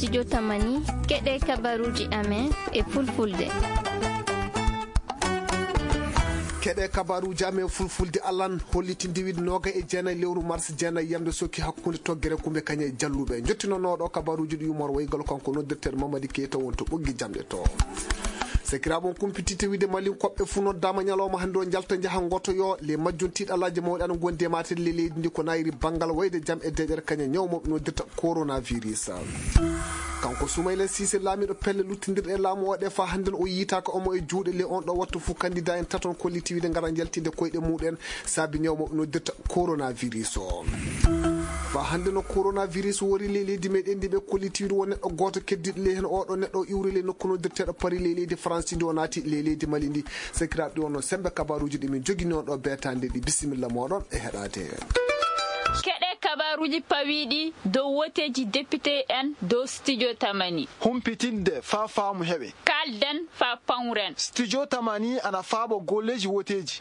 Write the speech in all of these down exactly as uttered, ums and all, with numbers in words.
studio Tamani keɗe kabaruji amen e fulfulde. keɗe kabaruji amen fulfulde alan hollitinde wiide noga e jeenayi lewru mars jeenayi yamde sokki hakkude toggere kumbe kañe jalluɓe jottinonoɗo kabaruji ɗo yumor waygol kanko noddirteɗo Mamadi Keita won to ɓoggi jamɗe to sekiraɓon kumpitite wiide malin koɓɓe fu noddama ñalawma hande o jalta jaaha gotoyo les majjuntiɗo alaji mawɗi ana gondi e matel le leydi ndi ko nayri banggal wayde jaam e deƴere kañe ñawmoɓe noddirta coronavirus kanko Soumaïla Cissé laamiɗo pelle luttidirɗe e laamu o ɗe fa hande o yitaka omo e juuɗe le on ɗo wattu fou candidat en taton kolliti wiide gara jaltinde koyɗe muɗen saabi ñawmoɓe noddirta coronavirus o fa hande no coronavirus wori le leydi meɗen ndi ɓe kolliti wiide won neɗɗo goto keddiɗo le hen oɗo neɗɗo iwri le nokku noddirteɗo Paris le leydi France ndi o naati le leydi Mali ndi sekiraɓe ɗi wonno sembe kabaruji ɗi min jogui noon ɗo betande ɗi bisimilla moɗon e heɗade keɗe kabaruji pawiɗi dow woteji député en dow studio Tamani humpitinde fa faamu heɓe kalden fa pawren studio Tamani ana faabo golleji woteji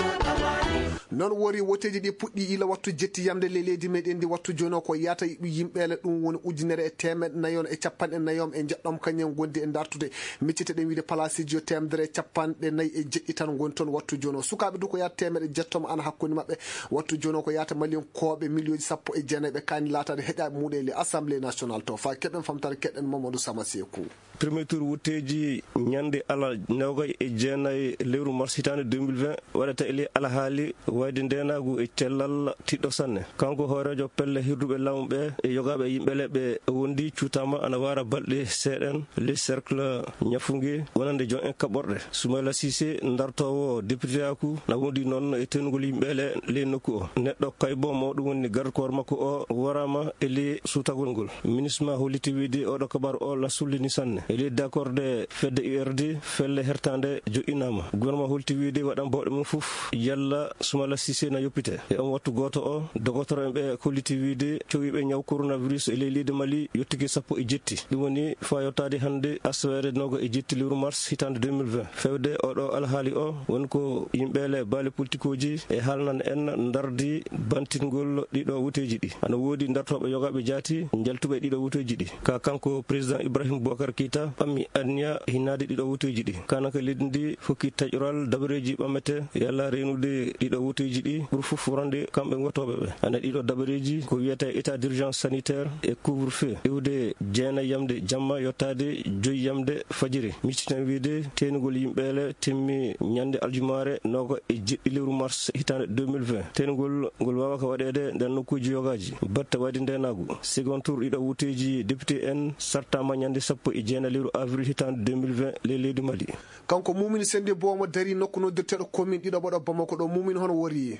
non wori woteji ɗi puɗɗi ila wattu jetti yamde le leydi meɗen ndi wattu joni o ko yata yimɓele ɗum woni ujunere e temeɗe nayon e capanɗe nayom e jeɗɗom kañen gondi e dartude miccite ɗen wiide placiji yo temedere e capanɗe nayyi e jeɗɗi tan goni toon wattu joni o sukaɓe du ko yata temeɗe jettoma ana hakkude mabɓe wattu joni o ko yata malien koɓe million ji sappo e jeenayyi ɓe kani latade heƴaɓe muɗe e le assemblée nationale to fa keɗen famtare keɗen Mamadou Sama Sekou premier tour wotteji ñande ala nawgay e jeenayyi lewru mars hitande deux mille vingt waɗata ele alahaali wayde ndenagu e cellal tiɗɗo sanne kanko hoorejo pelle hirduɓe laamu ɓe e yogaɓe yimɓele ɓe wondi cuutama ana wara balɗe seeɗen le cercle ñafugue wonande jon en kaɓorɗe Soumaïla Cissé dartowo député aku na wondi noon e tenugol yimɓele le nokku o neɗɗo kaybo mawɗum woni garde corps makko o warama ele suutagol ngol ministre ma holliti wiide oɗo kabaru o la sullini sanne ele d' accord de fedde U R D felle hertande joƴƴinama gouvernement holti wiide waɗan bawɗe mum foof yalla Soumaïla Cissé na yoppite e on wattu goto o dogotoro en ɓe kolliti wiide cowiɓe ñaw coronavirus e ley leydi Mali yettigui sappo e jetti ɗum woni fa yottade hande aswere noga e jetti lewru mars hitande deux mille vingt fewde oɗo alhaali o wonko yimɓele baale politique oji e haalnande en dardi bantingol ɗiɗo wuteji ɗi ana woodi dartoɓe yogaɓe jaati jaltuɓe ɗiɗo wuteji ɗi ka kanko président Ibrahima Boubacar Keita ɓammi anniya hinnade ɗiɗo wuteji ɗi kanaka leydi ndi hokki taƴoral dabareji ɓammete yalla renude ɗiɗo wuteji ɗi ɓuuri fof wonde kamɓe gotoɓe ɓe ana ɗiɗo dabareji ko wiyete état d' urgence sanitaire e couvre feu iwde jeenayi yamde jamma yottade joyi yamde fajiri micciten wiide tenugol yimɓele timmi ñande aljumare noga e jeɗɗi lewru mars hitande deux mille vingt tenugol ngol wawa ko waɗede nden nokkuji yogaji batta wadi ndenagu second tour ɗiɗo wuteji député en sartama ñande sappo e jeenayi lewru avril hitande deux mille vingt le leydi Mali kanko Mumini Sende Bomo dari nokku noddirteɗo commune ɗiɗo ɓoɗo Bamako ɗo Mumini hono wori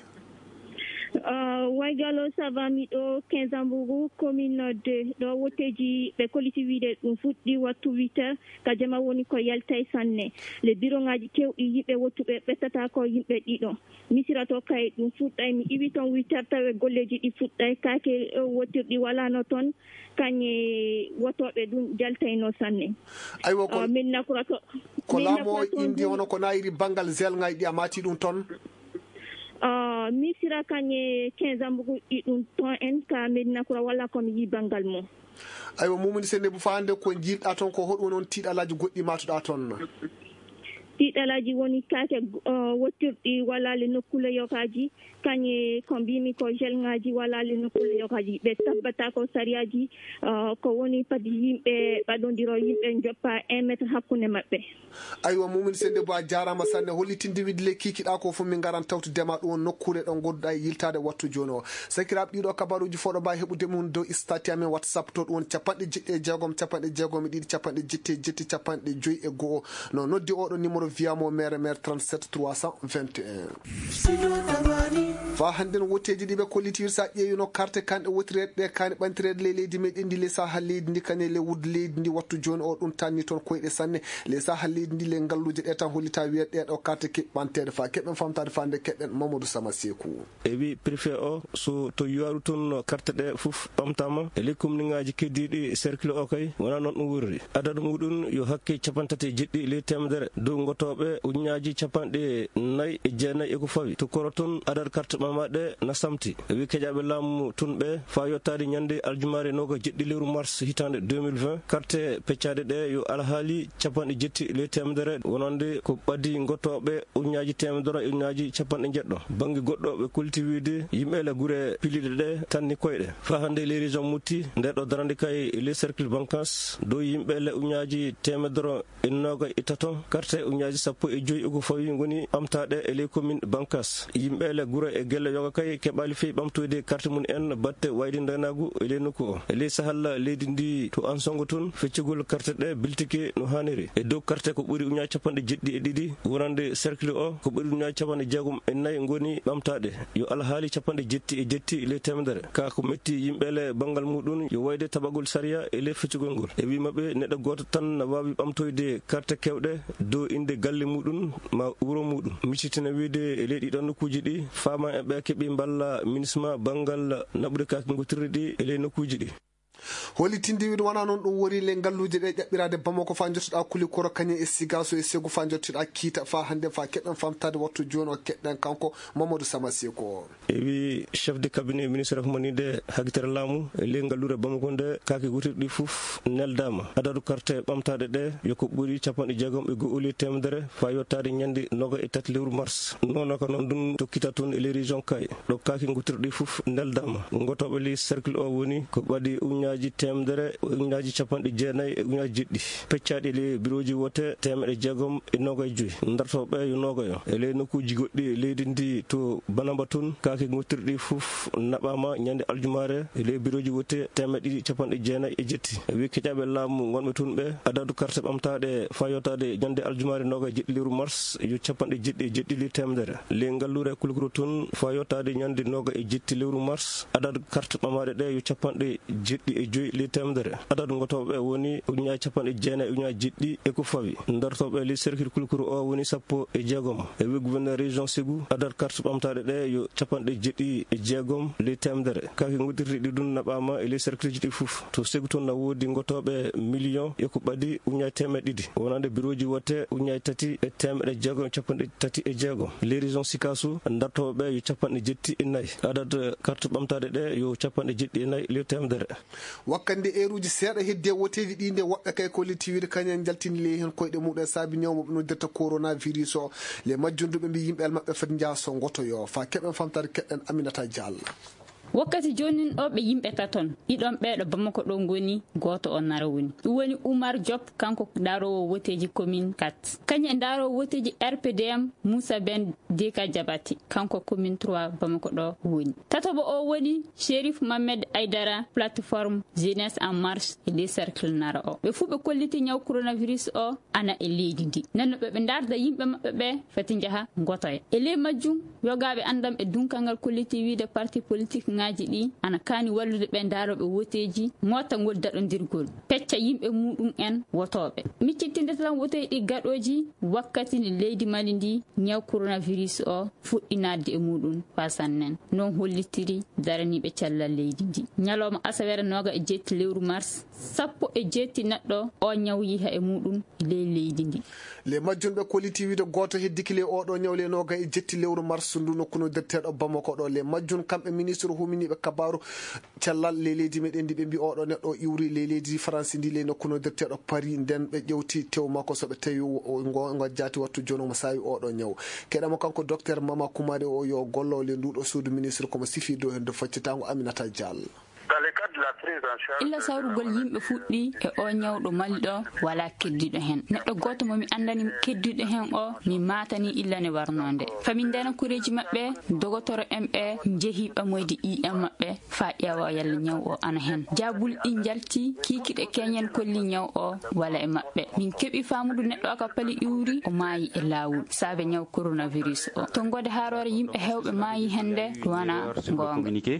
waygalo sava miɗo quinze ambourou commune deux ɗo woteji ɓe kolliti wiide ɗum fuɗɗi wattu huit heures ka jama woni ko yaltay sanne le bureau ngaji kewɗi yimɓe wottuɓe ɓettata ko yimɓe ɗiɗo misirato kay ɗum fuɗɗay mi iwi toon huit heures tawe golleji ɗi fuɗɗay kake wottirɗi walano toon kañe wotoɓe ɗum jaltayno sanne aywa ko min nakurato ko laamo indi hono ko nayiri banggal zel ngaji ɗi a mati ɗum toon Uh, mi sira kañe quinze ambugu ɗi ɗum ton en ka Medina Koura walla komi yi bangal mum aywa Mumini Sende bo fa hande ko jiiɗɗa toon ko hoɗum noon tiiɗalaji goɗɗi matuɗa toon tiiɗalaji woni kake uh, wottirɗi wallale nokkule yokaji kañe ko mbimi ko gel ngaji wallale nokkule yokaji ɓe tabbata ko sariyaji uh, ko woni padi yimɓe ɓaɗodiro yimɓe joppa un métre hakkude maɓɓe aywa Mumini Sende bo a jarama sanne hollitinde wiide le kikiɗa ko fof min garan tawtudema ɗum won nokkure ɗon godduɗa e yiltade wattu joni o sakiraɓe ɗiɗo kabaruji foɗo mbawi heɓude mum dow stati amen whatsapp to ɗum woni capanɗe jeɗɗi e jeegom capanɗe jeegom e ɗiɗi capanɗe jetti e jetti capanɗe joyyi e goho no noddi oɗo numéro wiyamo maire maire trente-sept trois cent vingt et un fa hande no wotteji ɗiɓe kollitir sa ƴeewino carte kanɗe wotireɗe ɗe kani ɓantireɗe le leydi meɗen ndi le saha leydi ndi kane le wudde leydi ndi wattu joni o ɗum tanni toon koyɗe sanne le saha leydi ndi le ngalluje ɗe tan hollita wiyeɗe ɗeɗo carte keɓɓantede fa keɓen famtade fa nde keɗɗen Mamadou Sama Sekou e wi préfet o so to yiwaɗu toon carte ɗe foof ɓamtama e ley commune ngaji keddiɗi cercle o kay wona noon ɗum wurri adadu muɗum yo hakke capantati jeɗɗi ley temedere dow gotoɓe uñaji capanɗe nayyi e jeenayyi eko fawi to koro toon adad carte ɓamaɗe na samti wi keƴaɓe laamu tun ɓe fa yettade ñande aljumare noga jeɗɗi lewru mars hitande deux mille vingt carte peccaɗe ɗe yo alhaali capanɗe jetti le temedere wonande ko ɓaddi gottoɓe uñaji temedere e uñaji capanɗe jeɗɗo banggue goɗɗo ɓe kolti wiide yimɓe le guure piliɗe ɗe tanni koyɗe fa hande les régions mutti ndeɗo darande kay les cercle bancas dow yimɓe le uñaji temedere e noga e taton carte uñaji sappo e joyyi eko fawi goni ɓamtaɗe e les commune bancas yimɓe le guure e guelle yoga kay keɓali fewi ɓamtoyde carte mum en batte wayde daynagu e les nokku o e les sahal leydi ndi to an songo toon feccugol carte ɗe biltike no hanniri e dow carte ko ɓuuri uñaji capanɗe jeɗɗi e ɗiɗi wonande cercle o ko ɓuuri uñaji capanɗe jeegom e nayyi goni ɓamtaɗe yo alhaali capanɗe jetti e jetti le temedere ka ko metti yimɓe le banggal muɗum yo wayde taɓagol saria e le feccugol ngol e wimaɓe neɗɗo goto tan ne wawi ɓamtoyde carte kewɗe dow inde galle muɗum ma wuuro muɗum miccitina wiide e ley ɗiɗon nokkuji ɗi fama e ɓe keeɓi balla ministre banggal naɓude kake gotirɗe ɗi e ley nokkuji ɗi hollitinde wiide wona noon ɗum woni le ngalluji ɗe ƴaɓɓirade bamako fa jottoɗa kuli koro kañum e sigaso e segu fa jottoɗa kiita fa hande fa keɗɗen famtade wattu joni o keɗɗen kanko Mamadou Samassi ko e wi chef de cabinet ministre humanide hagitere laamu e ley ngallude bamako nde kake gotirɗi fof neldama adadu carte ɓamtade ɗe yoko ɓuuri capanɗe jeegom e go'oli temedere fa yettade ñande noga e tati lewru mars nono ko noon ɗum tokkita toon e les région kay ɗo kake gotirɗi fof neldama gotoɓe li cercle o woni ko ɓaɗi uñaji temedere uñaji capanɗe jeenayyi e uñaji jeɗɗi peccaɗi le bureau ji wote temeɗe jeegom e noga e joyyi dartoɓe yo noga yo e ley nokkuji goɗɗi leydi ndi to banamba toon kake gotirɗi fof naɓama ñande aljumare e ley bureau ji wote temeɗe ɗiɗi capanɗe jeenayyi e jetti e wi keƴaɓe laamu gonɓe toon ɓe adadu carte ɓamtaɗe fa yettade ñande aljumare noga e jeɗɗi lewru mars yo capanɗe jeɗɗi e jeɗɗi li temedere le ngallure kulkuro toon fa yettade ñande noga e jetti lewru mars adadu carte ɓamaɗe ɗe yo capanɗe jeɗɗi e joyyi li temedere adadu gotoɓe woni uñaji capanɗe jeenayyi e uñaji jeɗɗi eko fawi dartoɓe li cercle kulkuro o woni sappo e jeegom e wi gouverneur région Ségou adadu carte ɓamtaɗe ɗe yo capanɗe jeɗɗi e jeegom li temedere kake godirɗi ɗi ɗum naɓama e li cercle ji ɗi fof to Ségou toon na woodi gotoɓe million eko ɓaadi uñaji temeɗe ɗiɗi wonande bureau ji wotte uñaji tati e temeɗe jeegom capanɗe tati e jeegom les région Sikassou dartoɓe yo capanɗe jetti e nayyi adadu carte ɓamtaɗe ɗe yo capanɗe jeɗɗi e nayyi li temedere wakkande eruji seeɗa hedde woteji ɗi nde woɓɓe kay kolliti wiide kañen jaltini ley hen koyɗe muɗum saabi ñawmo ɓe noddirta coronavirus o le majjunduɓe mbi yimɓe maɓɓe foti jaaso gotoyo fa keɓen famtade keɗɗen Aminata Diallo wakkati jonin ɗo ɓe yimɓe taton ɗiɗon ɓeɗo Bamako ɗo goni goto o nara woni ɗum woni Oumar Diop kanko darowo woteji commune quatre kañum e darowo woteji R P D M Moussa Ben Deka Diabati kanko commune trois Bamako ɗo woni tatoɓo o woni Chérif Mohamed Aydara plateforme jeunesse en marche e les cercle nara o ɓe fuu ɓe kolliti ñaw coronavirus o ana e leydi ndi nanno ɓe ɓe darda yimɓe maɓɓe ɓe fati jaaha gotoya e ley majjum yogaɓe andam e dunkalngal kolliti wiide parti politique ngaji ɗi ana kaani wallude ɓe daroɓe woteji mota ngol daɗodirgol pecca yimɓe muɗum en wotoɓe miccitinde tan woteji ɗi gaɗoji wakkati nde leydi Mali ndi ñaw coronavirus o fuɗɗi nadde e muɗum fasannen non hollitiri daraniɓe cellal leydi ndi ñalawma asawere noga e jetti lewru mars sappo e jetti neɗɗo o ñaw yiha e muɗum ley leydi ndi le majjunɓe kolliti wiide goto heddiki le oɗo ñawle noga e jetti lewru mars ndu nokkuno derteɗo Bamako ɗo le majjun kamɓe ministre huminiɓe kabaru cellal le leydi meɗen ndi ɓe mbi oɗo neɗɗo iwri le leydi France ndi le nokkuno derteɗo Paris nden ɓe ƴewti tew makko soɓe tawi ngo jati wattu joni omo sawi oɗo ñaw keɗamo kanko docteur Mama Koumade o yo gollo le nduɗo suudu ministre komo sifi dow hen do faccitango Aminata Diallo illa sawrugol yimɓe fuɗɗi e o ñawɗo Mali ɗo wala keddiɗo hen neɗɗo goto momi andani keddiɗo hen o mi matani illa ne warnode fami ndena kureji mabɓe dogotoro en ɓe jeehi ɓamoyde I M mabɓe fa ƴeewa yalla ñaw o ana hen jabul ɗi jalti kikiɗe keñen kolli ñaw o wala e mabɓe min keeɓi famudu neɗɗo o ka paali iwri o maayi e lawol saabe ñaw coronavirus o to gode harore yimɓe hewɓe maayi hende wana gonga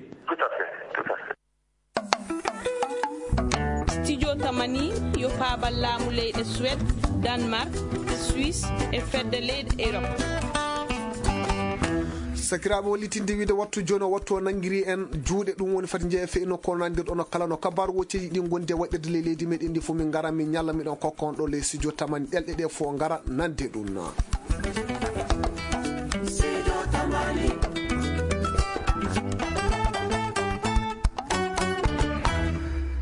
studio tamani yo faabal laamu leyɗe Suède Danemark Suisse e fedde leyɗe Europe sakiraɓe wallitinde wiide wattu joni o wattu o nangiri en juuɗe ɗum woni fati jeeya feino ko nandir ɗon kala no kabaru wocceji ɗin gondi e waɗirde ley leydi meɗen ndi fof min gara min ñalla miɗon kokka on ɗo ley studio tamani ɗelɗe ɗe fof gara nande ɗum.